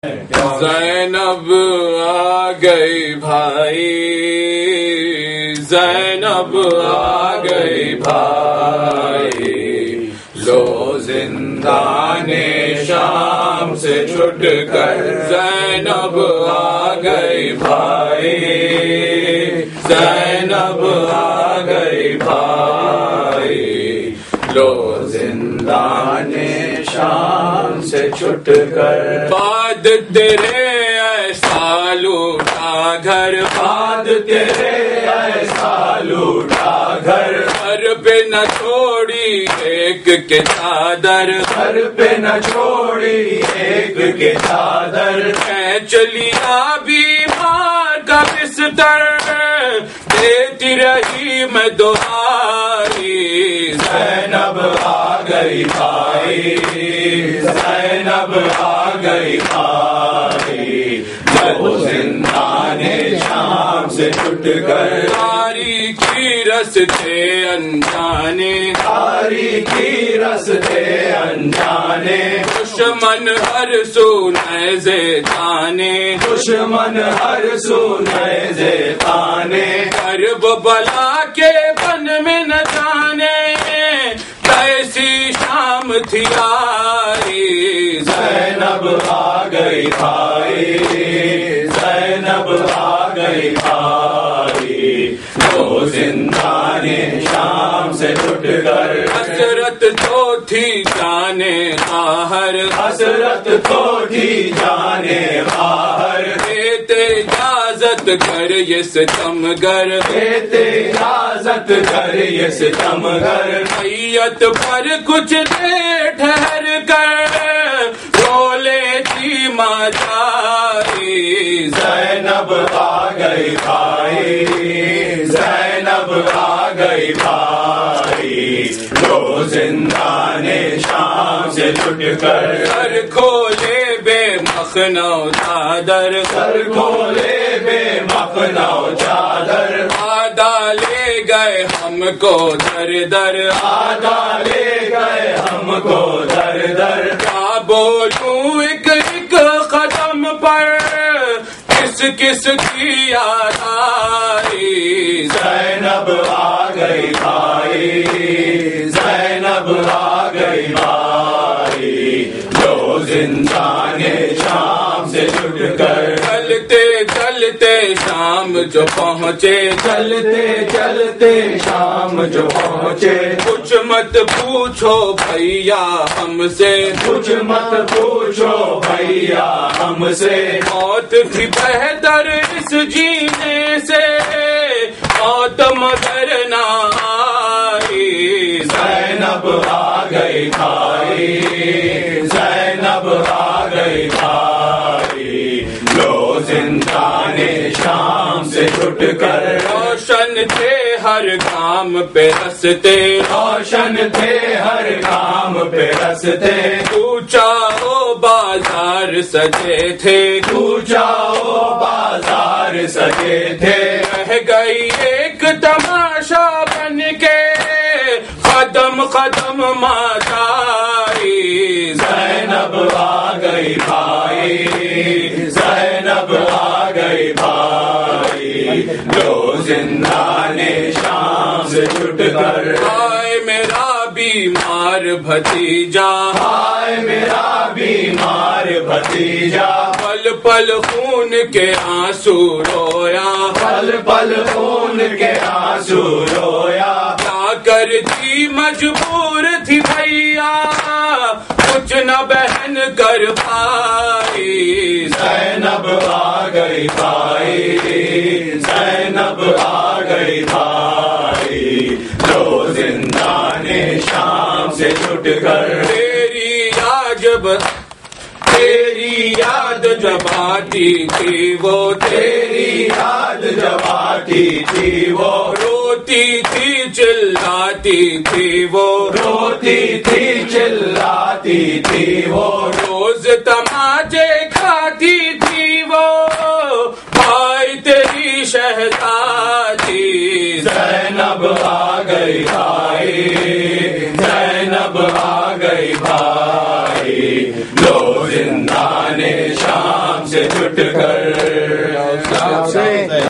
زینب آ گئی بھائی، زینب آ گئی بھائی، لو زندان شام سے چھٹ کر زینب آ گئی بھائی، زینب آ گئی بھائی، لو زندان شام سے چھٹ کر۔ بعد تیرے ایسا لوٹا گھر، بعد تیرے ایسا لوٹا گھر، گھر پہ نہ چھوڑی ایک کے چادر، گھر پہ نہ چھوڑی ایک کے چادر، کھینچ لیا بیمار کا بستر، دیتی رہی میں دعائی، زینب آ گئی بھائی، زینب آ گئی بھائی، لو زندان شام سے چھٹ کر، تاریخی رستے انجانے، تاریخی رستے انجانے، دشمن ہر سو نیزے تانے، دشمن ہر سو نیزے تانے، کرب بلا کے بن میں نہ جانے، کیسی شام تھی آئی، زینب آ گئی بھائی، زینب آ گئی بھائی، لو زندان شام سے چھٹ کر، حسرت تو تھی جانے باہر، حسرت تو تھی جانے باہر، دیتے اجازت کر یہ ستمگر، دیتے اجازت کر یہ ستمگر، میت پر کچھ دیر ٹھہر کر رو لیتی ماں جائی، زینب آ گئی بھائی، زینب آ گئی بھائی، لو زندان شام سے چھٹ کر، سر کھولے بے مخنو چادر، سر کھولے بے مخنو چادر، آدھا لے گئے ہم کو در در، آدھا لے گئے ہم کو در در، کیا بولوں ایک ایک قدم پر کس کس کی یاد آئی، زینب آ گئی بھائی، زینب آ گئی بھائی، لو زندان شام سے چھٹ کر، چلتے چلتے شام جو پہنچے، چلتے چلتے شام جو پہنچے، کچھ مت پوچھو بھیا ہم سے، کچھ مت پوچھو بھیا ہم سے، موت بھی بہتر اس جینے سے، موت مگر نہ آئی، زینب آ گئی بھائی، زینب آ گئی بھائی، لو زندان شام سے چھٹ کر، روشن تھے ہر کام پہ رستے، روشن تھے ہر کام پہ رستے، تو چاہو بازار سجے تھے، تو چاہو بازار سجے تھے، رہ گئی ایک تماشا بن کے قدم قدم ماں جائی، زینب آ گئی بھائی، زینب آ گئی بھائی، لو زندان شام سے چھٹ کر، ہائے میرا بیمار بھتیجا، ہائے میرا بیمار بھتیجا، پل پل خون کے آنسو رویا، پل پل خون کے آنسو رویا، کیا کرتی مجبور تھی بھیا، کچھ نہ بہن کر پائی، زینب آ گئی بھائی، زینب آ گئی بھائی، لو زندان شام سے چھٹ کر، تیری یاد جب آتی تھی وہ، تیری یاد جب آتی تھی وہ، روتی تھی چلاتی تھی وہ، روتی تھی چلاتی تھی وہ، روز تماچے کھاتی تھی وہ، بھائی تیری شہزادی، زینب آ گئی بھائی، زینب آ گئی بھائی، لو زندان شام شام سے چھٹ کر